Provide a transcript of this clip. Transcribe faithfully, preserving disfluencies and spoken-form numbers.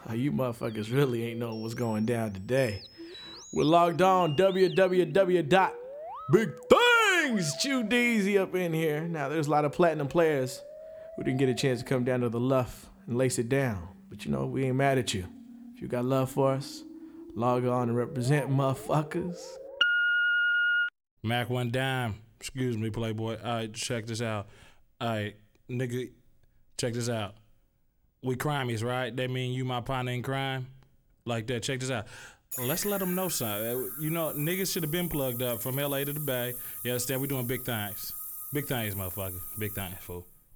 Oh, you motherfuckers really ain't know what's going down today. We're logged on w w w dot big things chew deezy up in here. Now, there's a lot of platinum players who didn't get a chance to come down to the Luff and lace it down. But you know, we ain't mad at you. If you got love for us, log on and represent, motherfuckers. Mac one dime. Excuse me, Playboy. All right, check this out. All right, nigga, check this out. We crimies, right? That mean you my partner in crime? Like that. Check this out. Let's let them know something. You know, niggas should have been plugged up from L A to the Bay. You understand? We doing big things. Big things, motherfucker. Big things, fool.